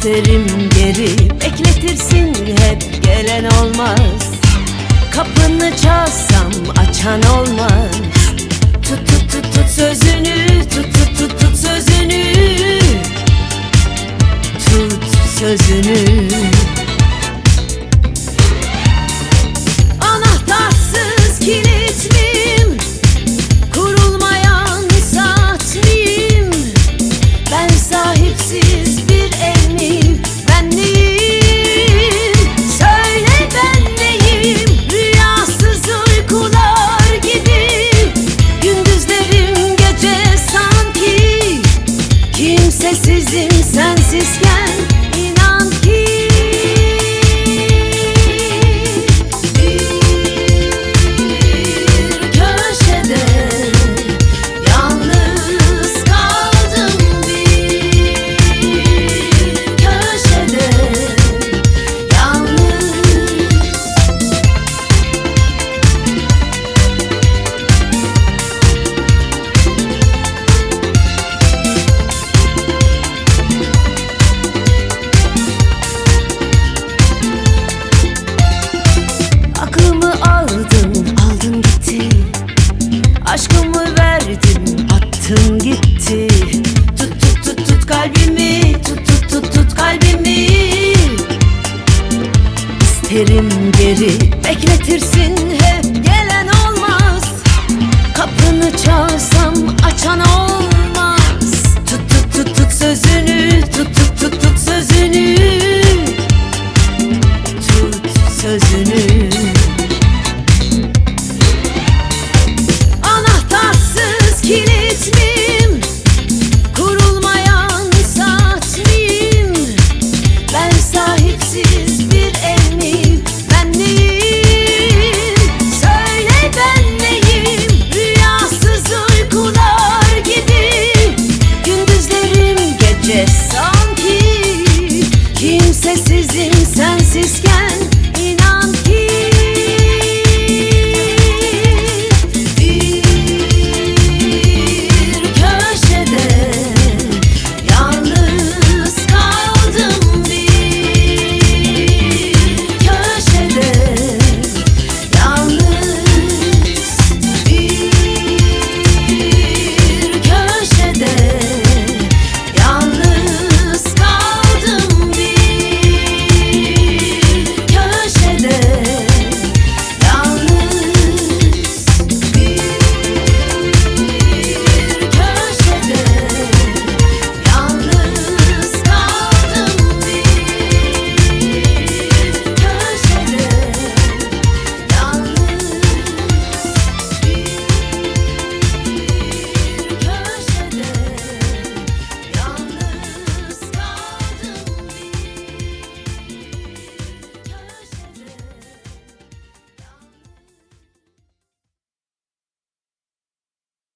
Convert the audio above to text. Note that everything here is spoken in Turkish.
İsterim geri, bekletirsin hep, gelen olmaz. Kapını çalsam açan olmaz. Tut tut tut tut sözünü, tut tut tut tut sözünü, tut sözünü. Anahtarsız kilit miyim? Kurulmayan saat miyim? Ben sahipsiz bir ev miyim? Ben neyim? Söyle ben neyim? Rüyasız uykular gibi, gündüzlerim gece sanki. Kimsesizim sensizken, inan ki. Aldın gitti, aşkımı verdim, attın gitti. Tut tut tut tut kalbimi, tut tut tut tut kalbimi. İsterim geri, bekletirsin